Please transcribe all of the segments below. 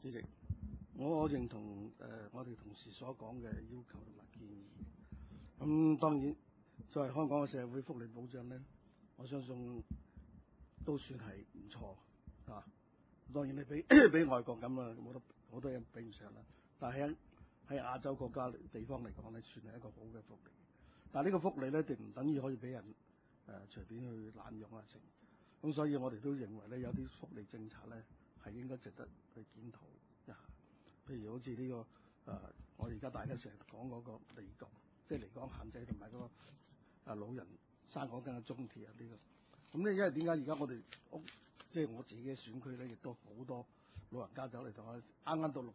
主席，我認同我哋同事所講嘅要求同埋建議。咁當然，作為香港嘅社會福利保障咧，我相信都算係唔錯啊。當然你比外國咁啊，好多人比唔上啦。但係喺亞洲國家地方嚟講咧，算係一個好嘅福利。但係呢個福利咧，並唔等於可以俾人隨便去濫用啊成。咁所以我哋都認為咧，有啲福利政策咧係應該值得去檢討一下。譬如好似呢個我哋而家大家成日講嗰個離港，即係離港限制同埋嗰個老人生果金嘅津貼啊呢個。咁咧，因為點解而家我哋即係我自己嘅選區咧，亦都好多老人家走嚟同我啱啱到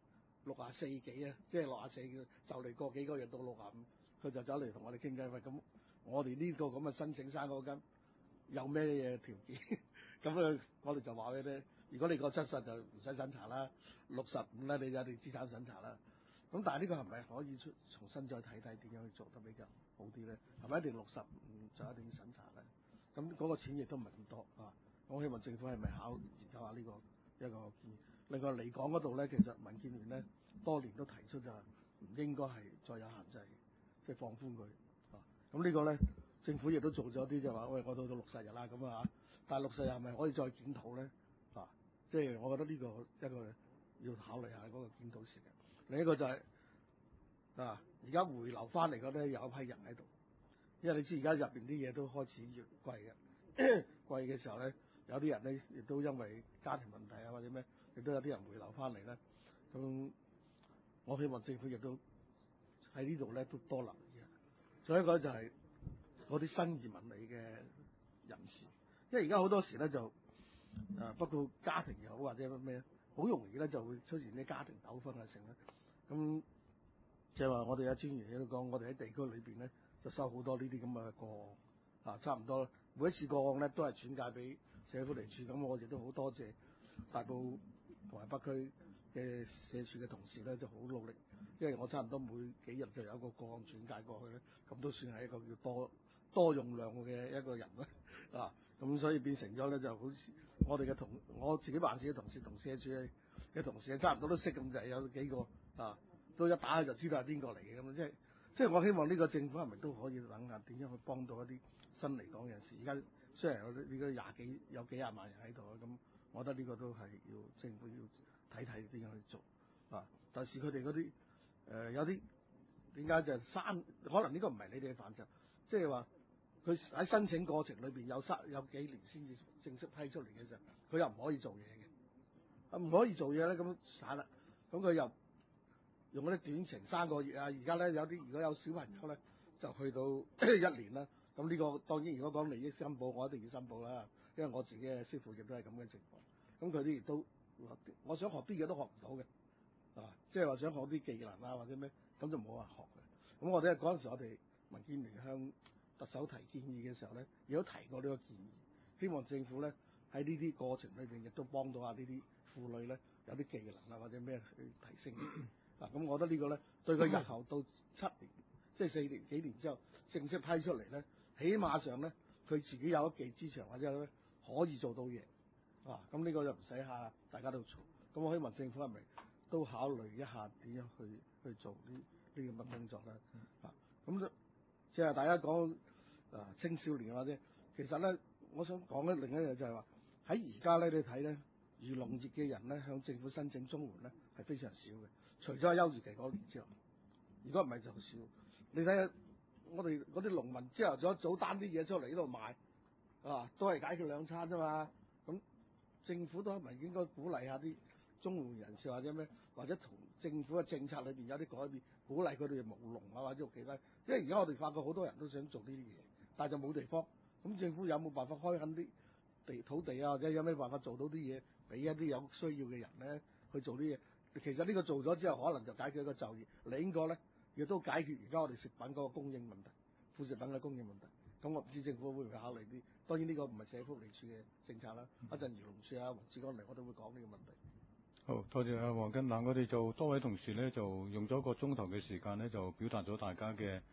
64幾啊，即係64就嚟過幾個月到65，佢就走嚟同我哋傾偈。喂，咁我哋呢個咁嘅申請生果金有咩嘢條件？咁我哋就話俾你聽，如果你過70就唔使審查啦，65咧你就一定資產審查啦。咁但係呢個係咪可以重新再睇睇點樣去做得比較好啲咧？係咪一定65就一定要審查咧？咁嗰個錢亦都唔係咁多啊！我希望政府係咪考研究下呢個一個建議。另外離港嗰度咧，其實民建聯咧多年都提出就係唔應該係再有限制，即係放寬佢啊。咁呢個咧政府亦都做咗啲就話，喂，我到60日啦咁啊，但係60日係咪可以再檢討咧？啊，即係我覺得呢個一個要考慮下嗰個檢討時間。另一個就係而家回流翻嚟嗰啲有一批人喺度，因為你知而家入邊啲嘢都開始越貴嘅，貴嘅時候咧，有啲人咧亦都因為家庭問題啊或者咩，亦都有啲人回流翻嚟咧。咁我希望政府亦都喺呢度咧都多留意啊。仲有一個就係嗰啲新移民嚟嘅人士，因為而家好多時咧就包括家庭又好或者咩，好容易咧就會出現啲家庭糾紛啊成啦。咁即係話我哋有專員亦都講，我哋喺地區裏邊咧就收好多呢啲咁嘅個案啊，差唔多每一次個案咧都係轉介俾社會福利署。咁我亦都好多謝大埔同埋北區嘅社署嘅同事咧，就好努力，因為我差唔多每幾日就有一個個案轉介過去咧，咁都算係一個叫多用量嘅一個人啦啊。咁所以變成咗咧就好似我哋嘅我自己辦事嘅同事同社署嘅同事差唔多都識咁，就係有幾個啊，都一打去就知道係邊個嚟嘅咁。即係我希望呢個政府係咪都可以諗下點樣去幫到一啲新嚟港人士？而家雖然有幾廿萬人喺度啊，咁我覺得呢個都係要政府要睇睇點樣去做啊。但是佢哋嗰啲有啲點解就係可能呢個唔係你哋嘅範疇，即係話佢喺申請過程裏邊有幾年先至正式批出嚟嘅時候，佢又唔可以做嘢嘅，唔可以做嘢咧咁散啦。咁佢又用嗰啲短程3個月啊，而家咧有啲如果有小朋友咧就去到1年啦。咁呢個當然如果講利益申報，我一定要申報啦，因為我自己嘅師傅亦都係咁嘅情況。咁佢啲亦都我想學啲嘢都學唔到嘅啊，即係話想學啲技能啊或者咩，咁就冇話學嘅。咁我哋嗰陣時我哋民建聯向特首提建議嘅時候咧，亦都提過呢個建議，希望政府咧喺呢啲過程裏邊亦都幫到下呢啲婦女咧有啲技能啊或者咩去提升。咁我覺得呢個咧對佢日後到7年，即係4年幾年之後正式批出嚟咧，起碼上咧佢自己有一技之長或者咧可以做到嘢啊。咁呢個就唔使下大家都嘈。咁我希望政府係咪都考慮一下點樣去做呢咁嘅工作咧？咁即係大家講青少年或者其實咧，我想講咧另一樣就係話喺而家咧你睇咧漁農業嘅人咧向政府申請綜援咧係非常少嘅，除咗係休漁期嗰年之外，如果唔係就少。你睇下我哋嗰啲農民朝頭早擔啲嘢出嚟呢度賣都係解決2餐啫嘛。咁政府都係咪應該鼓勵下啲綜援人士或者咩，或者同政府嘅政策裏邊有啲改變，鼓勵佢哋務農啊或者做其他。因為而家我哋發覺好多人都想做呢啲嘢，但係就冇地方。咁政府有冇辦法開墾啲土地啊，或者有咩辦法做到啲嘢俾一啲有需要嘅人咧去做啲嘢？其實呢個做咗之後，可能就解決一個就業。另一個咧亦都解決而家我哋食品嗰個供應問題，副食品嘅供應問題。咁我唔知政府會唔會考慮啲？當然呢個唔係社會福利署嘅政策啦。一陣漁農署啊黃志剛嚟，我都會講呢個問題。 好，多謝阿黃根。我哋就多位同事咧就用咗1個鐘頭嘅時間咧，就表達咗大家嘅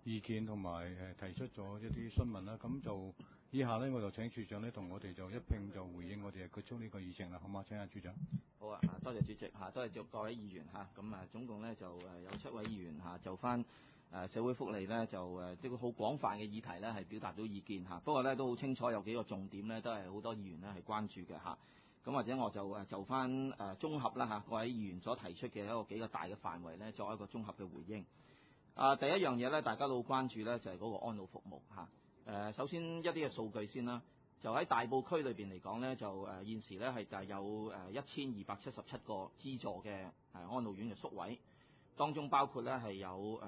意見同埋提出咗一啲詢問啦。咁就以下呢，我就請處長呢同我哋就一併就回應我哋結束呢個議程啦，好嗎？請下處長。 好啊，多謝主席嚇，多謝各位議員嚇。咁總共呢就有7位議員嚇，就翻社會福利呢，就即係好廣泛嘅議題呢係表達到意見嚇。不過呢都好清楚有幾個重點呢都係好多議員呢係關注嘅嚇。咁或者我就翻綜合啦嚇，各位議員所提出嘅幾個大嘅範圍呢，作一個綜合嘅回應。第一樣嘢呢，大家都好關注呢，就係嗰個安老服務嚇。首先一啲嘅數據先啦，就喺大埔區裏邊嚟講呢，就現時呢係就有1277個資助嘅安老院嘅宿位，當中包括呢係有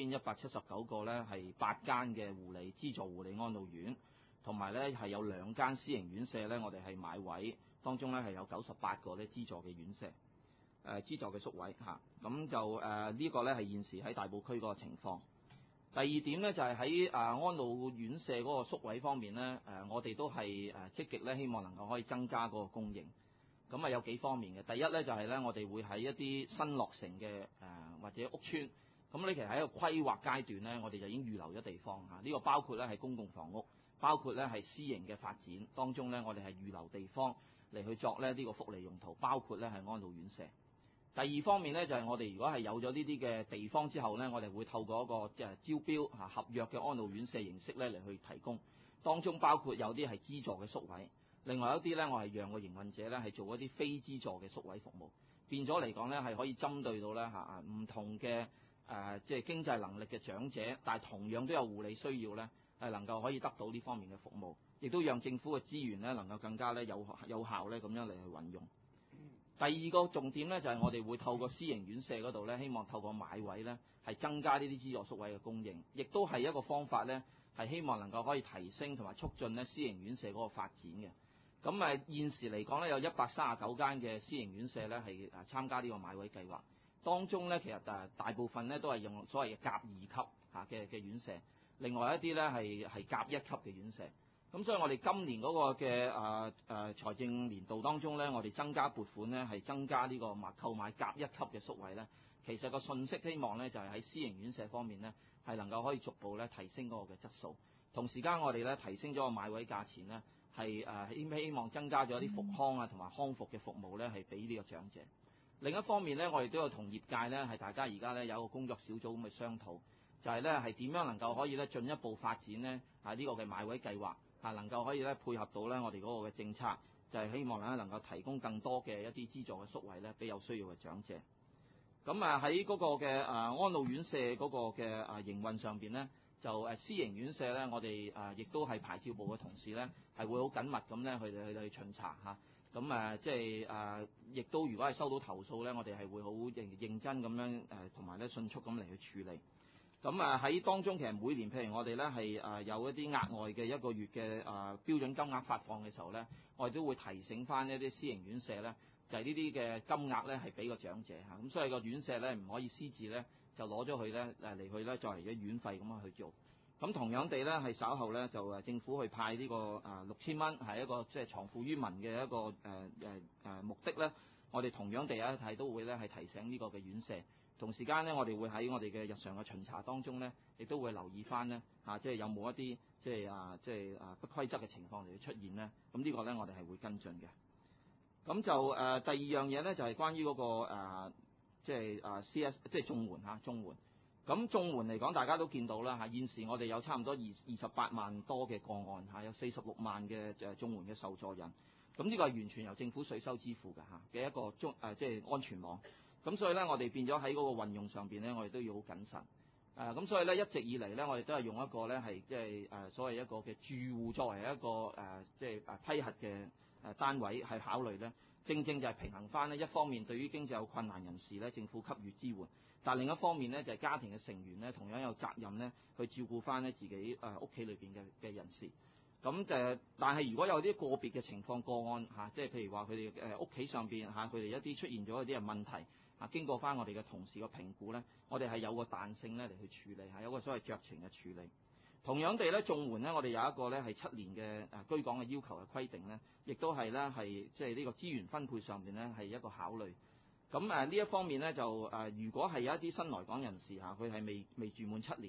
1179個呢係8間嘅資助護理安老院，同埋呢係有2間私營院舍呢，我哋係買位，當中呢係有98個呢資助嘅院舍。資助嘅宿位嚇，咁就呢個呢係現時喺大埔區嗰個情況。第二點呢，就係喺安老院舍嗰個宿位方面呢，我哋都係積極呢，希望能夠可以增加嗰個供應。咁有幾方面嘅，第一呢，就係呢，我哋會喺一啲新落成嘅或者屋邨，咁呢其實喺一個規劃階段呢，我哋就已經預留咗地方嚇。呢個包括呢係公共房屋，包括呢係私營嘅發展當中呢，我哋係預留地方嚟去作呢個福利用途，包括呢係安老院舍。第二方面呢，就係我哋如果係有咗呢啲嘅地方之後呢，我哋會透過一個招標合約嘅安老院舍形式呢嚟去提供，當中包括有啲係資助嘅宿位，另外一啲呢，我係讓個營運者呢係做一啲非資助嘅宿位服務，變咗嚟講呢，係可以針對到呢唔同嘅即係經濟能力嘅長者，但係同樣都有護理需要呢，係能夠可以得到呢方面嘅服務，亦都讓政府嘅資源呢能夠更加呢有效呢咁樣嚟去運用。第二個重點呢，就係我哋會透過私營院舍嗰度呢，希望透過買位呢，係增加呢啲資助宿位嘅供應，亦都係一個方法呢，係希望能夠可以提升同埋促進呢私營院舍嗰個發展嘅。咁現時嚟講呢，有139間嘅私營院舍呢係參加呢個買位計劃，當中呢，其實大部分呢都係用所謂嘅甲2級嘅院舍，另外一啲呢係甲1級嘅院舍。咁所以我哋今年嗰個嘅財政年度當中呢，我哋增加撥款呢，係增加呢個購買甲1級嘅宿位呢。其實個信息希望呢，就係喺私營院舍方面呢，係能夠可以逐步呢提升嗰個嘅質素。同時間我哋呢提升咗個買位價錢呢，係希望增加咗啲復康同埋康復嘅服務呢，係俾呢個長者。另一方面呢，我哋都有同業界呢，係大家而家呢有一個工作小組咁嘅商討，就係呢係點樣能夠可以呢進一步發展呢呢個嘅買位計劃。能夠可以咧配合到咧我哋嗰個嘅政策，就係希望咧能夠提供更多嘅一啲資助嘅宿位咧，俾有需要嘅長者。咁喺嗰個嘅安老院舍嗰個嘅營運上邊呢，就私營院舍咧，我哋亦都係牌照部嘅同事咧，係會好緊密咁咧去巡查嚇。咁即係亦都如果係收到投訴咧，我哋係會好認真咁樣同埋咧迅速咁嚟去處理。咁喺當中其實每年譬如我哋咧係有一啲額外嘅1個月嘅標準金額發放嘅時候咧，我哋都會提醒翻一啲私營院舍咧，就係呢啲嘅金額咧係俾個長者嚇，咁所以個院舍咧唔可以私自咧就攞咗佢咧嚟去咧作為咗院費咁樣去做。咁同樣地咧係稍後咧就政府去派呢個6000蚊係一個即係藏富於民嘅一個目的咧，我哋同樣地係都會咧係提醒呢個嘅院舍。同時間呢，我哋會喺我哋嘅日常嘅巡查當中呢，亦都會留意翻呢，即係有冇一啲即係不規則嘅情況嚟出現呢。咁呢個呢，我哋係會跟進嘅。咁就第二樣嘢呢，就係關於嗰個即係CS 即係綜援嚇綜援。咁綜援嚟講，大家都見到啦嚇，現時我哋有差唔多28萬多嘅個案嚇，有46萬嘅綜援嘅受助人。咁呢個係完全由政府稅收支付嘅一個即係安全網。咁所以咧，我哋變咗喺嗰個運用上邊咧，我哋都要好謹慎。咁所以咧，一直以嚟咧，我哋都係用一個咧係即係所謂一個嘅住戶作為一個即係批核嘅單位係考慮咧，正正就係平衡翻呢一方面對於經濟有困難人士咧，政府給予支援，但另一方面咧就係家庭嘅成員咧，同樣有責任咧去照顧翻呢自己屋企裏邊嘅人士。咁但係如果有啲個別嘅情況個案即係譬如話佢哋屋企上邊佢哋一啲出現咗一啲嘅問題經過翻我哋嘅同事嘅評估咧，我哋係有個彈性咧嚟去處理有個所謂酌情嘅處理。同樣地咧，綜援咧，我哋有一個咧係7年嘅居港嘅要求嘅規定咧，亦都係咧係即係呢個資源分配上邊咧係一個考慮。咁呢一方面咧就如果係有一啲新來港人士佢係未住滿7年，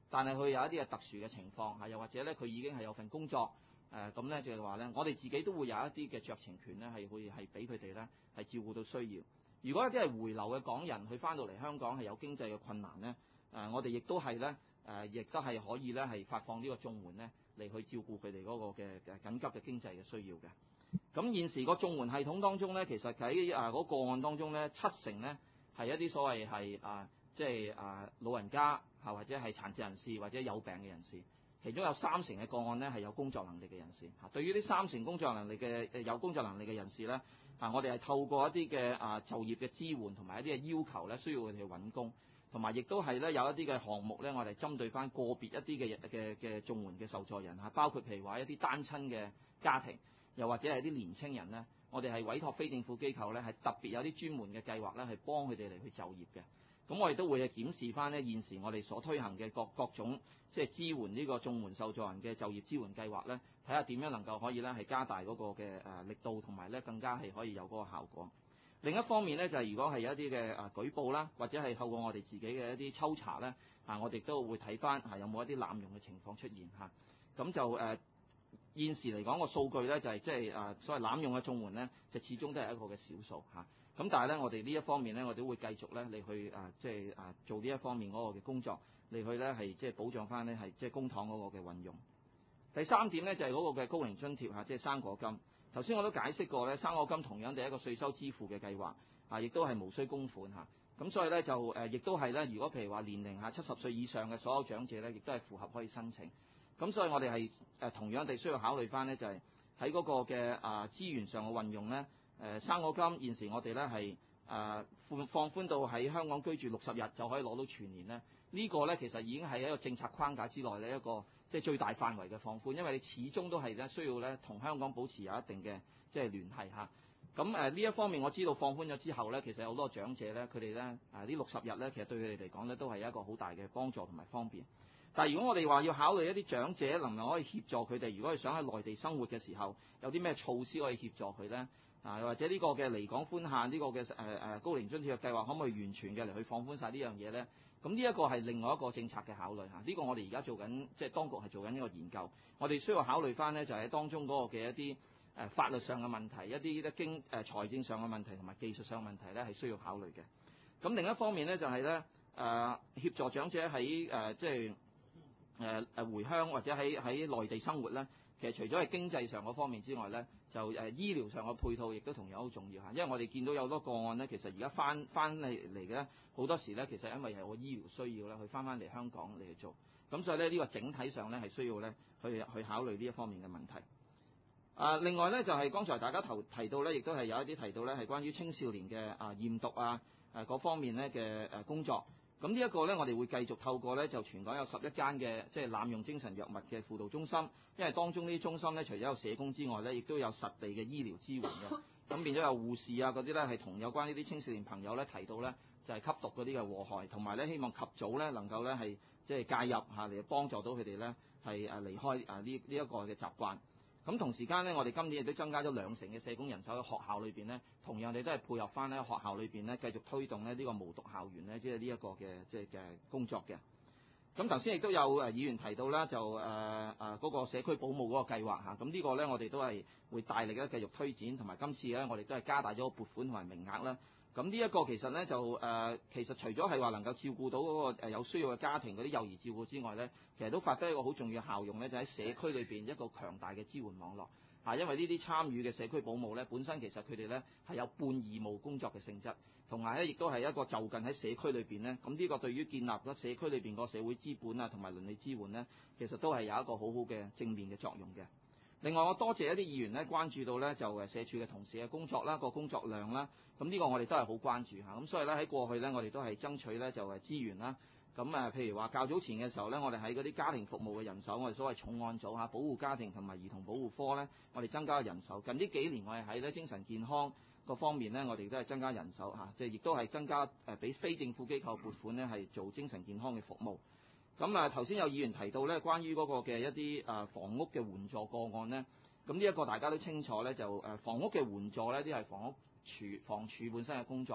但係佢有一啲嘅特殊嘅情況嚇，又或者咧佢已經係有份工作咁咧就係話咧，我哋自己都會有一啲嘅酌情權咧，係會係俾佢哋咧係照顧到需要。如果一啲係回流嘅港人，佢翻到嚟香港係有經濟嘅困難咧，我哋亦都係咧亦都係可以咧係發放呢個綜援咧嚟去照顧佢哋嗰個嘅緊急嘅經濟嘅需要嘅。咁現時個綜援系統當中咧，其實喺嗰個案當中咧，7成咧係一啲所謂係即係老人家或者係殘疾人士或者有病嘅人士，其中有3成嘅個案咧係有工作能力嘅人士嚇。對於呢3成工作能力嘅有工作能力嘅人士咧，我哋係透過一啲嘅就業嘅支援同埋一啲嘅要求咧，需要佢哋去揾工，同埋亦都係咧有一啲嘅項目咧，我哋針對翻個別一啲嘅綜援嘅受助人嚇，包括譬如話一啲單親嘅家庭，又或者係啲年青人咧，我哋係委託非政府機構咧，係特別有啲專門嘅計劃咧，係幫佢哋嚟去就業嘅。咁我哋都會檢視翻呢現時我哋所推行嘅各種即係支援呢個綜援受助人嘅就業支援計劃咧，睇下點樣能夠可以咧係加大嗰個嘅力度，同埋咧更加係可以有嗰個效果。另一方面咧就係如果係有一啲嘅舉報啦，或者係透過我哋自己嘅一啲抽查咧，我哋都會睇翻有冇一啲濫用嘅情況出現嚇。咁就現時嚟講個數據咧就係即係所謂濫用嘅綜援咧，就始終都係一個嘅少數嚇。咁但係咧，我哋呢一方面咧，我哋都會繼續咧嚟去即係做呢一方面嗰個嘅工作，嚟去咧係即係保障翻咧係即係公帑嗰個嘅運用。第3點咧就係嗰個嘅高齡津貼即係生果金。頭先我都解釋過咧，生果金同樣係一個稅收支付嘅計劃亦都係無需供款嚇。咁所以咧就亦都係咧，如果譬如話年齡70歲以上嘅所有長者咧，亦都係符合可以申請。咁所以我哋係同樣地需要考慮翻咧，就係喺嗰個嘅資源上嘅運用咧。生果金現時我哋咧係放寬到喺香港居住60日就可以攞到全年咧，呢個咧其實已經係一個政策框架之內咧一個即係最大範圍嘅放寬，因為你始終都係咧需要咧同香港保持有一定嘅即係聯繫嚇。咁呢一方面我知道放寬咗之後咧，其實有好多長者咧佢哋咧呢60日咧，其實對佢哋嚟講咧都係一個好大嘅幫助同埋方便。但係如果我哋話要考慮一啲長者能唔能可以協助佢哋，如果係想喺內地生活嘅時候，有啲咩措施可以協助佢咧？或者呢個嘅離港寬限呢個嘅高齡津貼嘅計劃，可唔可以完全嘅嚟去放寬晒呢樣嘢咧？咁呢一個係另外一個政策嘅考慮嚇。呢個我哋而家做緊，即係當局係做緊呢個研究。我哋需要考慮翻咧，就係喺當中嗰個嘅一啲法律上嘅問題，一啲財政上嘅問題同埋技術上嘅問題咧，係需要考慮嘅。咁另一方面咧，就係咧協助長者喺即係回鄉或者喺內地生活咧。其實除咗係經濟上嗰方面之外咧，就醫療上嘅配套亦都同樣好重要嚇。因為我哋見到有好多個案咧，其實而家翻嚟嘅咧，好多時咧其實因為係我醫療需要咧，佢翻嚟香港嚟去做。咁所以咧呢個整體上咧係需要咧去考慮呢一方面嘅問題。另外咧就係剛才大家提到咧，亦都係有一啲提到咧係關於青少年嘅驗毒嗰方面咧嘅工作。咁呢一個咧，我哋會繼續透過咧，就全港有11間嘅即係濫用精神藥物嘅輔導中心，因為當中呢啲中心咧，除咗有社工之外咧，亦都有實地嘅醫療支援嘅。咁變咗有護士嗰啲咧，係同有關呢啲青少年朋友咧提到咧，就係吸毒嗰啲嘅禍害，同埋咧希望及早咧能夠咧係即係介入嚟幫助到佢哋咧係離開呢一個嘅習慣。咁同時間咧，我哋今年亦都增加咗2成嘅社工人手喺學校裏邊咧，同樣地都係配合翻咧學校裏邊咧繼續推動咧呢個無毒校園咧，即係呢一個嘅即係嘅工作嘅。咁頭先亦都有議員提到啦，就嗰個社區保姆嗰個計劃嚇，咁呢個咧我哋都係會大力咧繼續推展，同埋今次咧我哋都係加大咗個撥款同埋名額啦。咁呢一個其實咧就其實除咗係話能夠照顧到嗰個有需要嘅家庭嗰啲幼兒照顧之外咧，其實都發揮一個好重要嘅效用咧，就喺社區裏邊一個強大嘅支援網絡嚇。因為呢啲參與嘅社區保姆咧，本身其實佢哋咧係有半義務工作嘅性質，同埋咧亦都係一個就近喺社區裏邊咧。咁呢個對於建立咗社區裏邊個社會資本同埋倫理支援咧，其實都係有一個好好嘅正面嘅作用嘅。另外，我多謝一啲議員咧關注到咧就社署嘅同事嘅工作啦，個工作量啦，咁呢個我哋都係好關注嚇。咁所以咧喺過去咧，我哋都係爭取咧就係資源啦。咁譬如話較早前嘅時候咧，我哋喺嗰啲家庭服務嘅人手，我哋所謂重案組保護家庭同埋兒童保護科咧，我哋增加人手。近呢幾年我哋喺咧精神健康個方面咧，我哋都係增加人手嚇，即係亦都係增加俾非政府機構撥款咧係做精神健康嘅服務。咁頭先有議員提到咧，關於嗰個嘅一啲房屋嘅援助個案咧，咁呢一個大家都清楚咧，就房屋嘅援助咧，啲係房署本身嘅工作。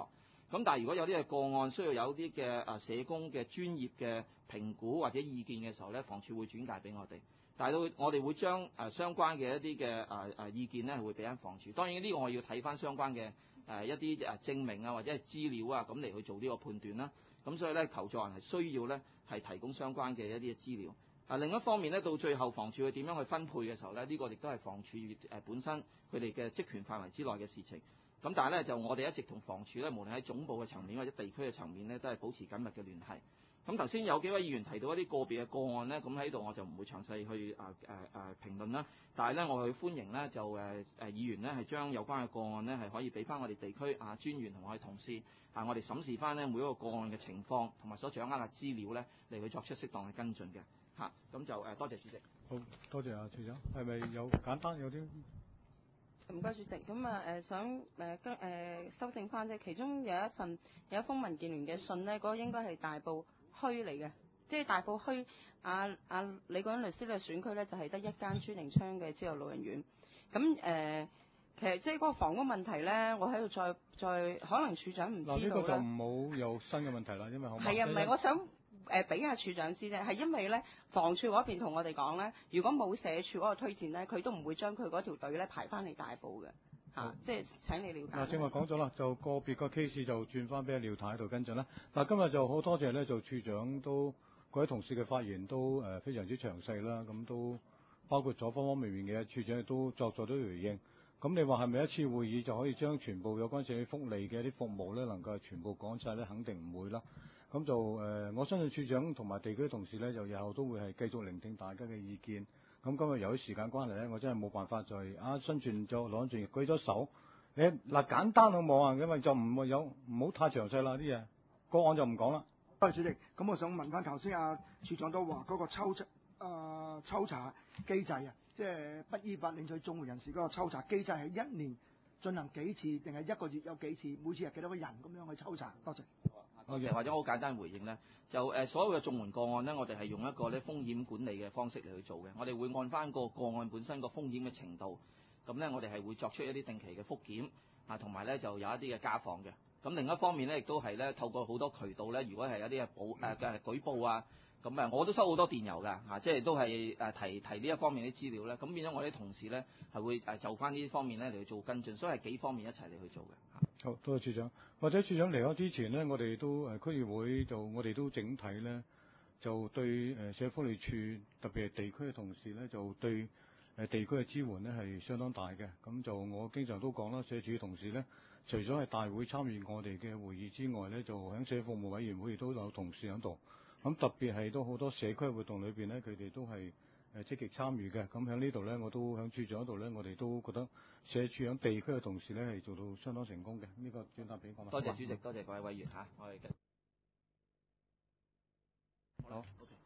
咁但係如果有啲嘅個案需要有啲嘅社工嘅專業嘅評估或者意見嘅時候咧，房署會轉介俾我哋。但係到我哋會將相關嘅一啲嘅意見咧，會俾翻房署。當然呢個我要睇翻相關嘅一啲證明啊，或者係資料啊，咁嚟去做呢個判斷啦。咁所以咧，求助人係需要咧係提供相關嘅一啲資料。另一方面咧，到最後房署佢點樣去分配嘅時候咧，呢個亦都係房署本身佢哋嘅職權範圍之內嘅事情。咁但係咧，就我哋一直同房署咧，無論喺總部嘅層面或者地區嘅層面咧，都係保持緊密嘅聯繫。咁頭先有幾位議員提到一啲個別嘅個案咧，咁喺度我就唔會詳細去評論啦。但係咧，我去歡迎咧就議員咧係將有關嘅個案咧係可以俾翻我哋地區專員同我哋同事我哋審視翻咧每一個個案嘅情況同埋所掌握嘅資料咧嚟去作出適當嘅跟進嘅嚇。咁就多謝主席。 好多謝處長，係咪有簡單有啲？ 唔該主席，咁想修正翻啫，其中有一封民建聯嘅信呢，嗰個應該係大埔墟嚟嘅，即係大埔墟李國恩律師嘅選區呢，就係得一間朱寧昌嘅之後老人院。咁其實即係嗰個房屋問題呢，我喺度再可能處長唔知道啦。 呢個就唔好有新嘅問題啦，因為係啊，唔係我想俾下處長知啫，係因為咧房署嗰邊同我哋講咧，如果冇社署嗰個推薦咧，佢都唔會將佢嗰條隊咧排翻嚟大埔嘅嚇，即係請你了解。 正話講咗啦，就個別個 case 就轉翻俾阿廖太喺度跟進啦。嗱，今日就好多謝咧，就處長都各位同事嘅發言都非常之詳細啦，咁都包括咗方方面面嘅，處長亦都作咗啲回應。咁你話係咪一次會議就可以將全部有關社會福利嘅一啲服務咧，能夠全部講晒咧？肯定唔會啦。咁就我相信處長同埋地區同事咧，就日後都會係繼續聆聽大家嘅意見。咁今日由於時間關係咧，我真係冇辦法再新傳就攞住舉咗手。嗱簡單好冇啊，因為就唔好太詳細啦啲嘢，個案就唔講啦。 多謝主席。咁我想問翻頭先處長都話嗰個抽查機制啊，即係不依法領取綜援人士嗰個抽查機制係一年進行幾次，定係一個月有幾次？每次係幾多個人咁樣去抽查？多謝。 或者我好簡單回應咧，就所有嘅綜援個案咧，我哋係用一個咧風險管理嘅方式嚟去做嘅。我哋會按翻個案本身個風險嘅程度，咁咧我哋係會作出一啲定期嘅復檢同埋咧就有一啲嘅家訪嘅。咁另一方面咧，亦都係咧透過好多渠道咧，如果係有啲嘅舉報咁我都收好多電郵㗎即係都係提呢一方面啲資料咧。咁變咗我啲同事咧係會就翻呢方面咧嚟去做跟進，所以係幾方面一齊嚟去做嘅。 好，多謝處長。或者處長離開之前呢，我哋都區議會我哋都整體咧就對社會福利處特別係地區嘅同事咧，就對地區嘅支援咧係相當大嘅。咁就我經常都講啦，社署嘅同事咧，除咗係大會參與我哋嘅會議之外咧，就喺社會服務委員會亦都有同事喺度。咁特別係都好多社區活動裏邊咧，佢哋都係積極參與嘅。咁喺呢度咧，我都喺處長嗰度咧，我哋都覺得社署喺地區嘅同事咧係做到相當成功嘅。呢個轉達俾我。 多謝主席，多謝各位委員我哋嘅。好。Okay.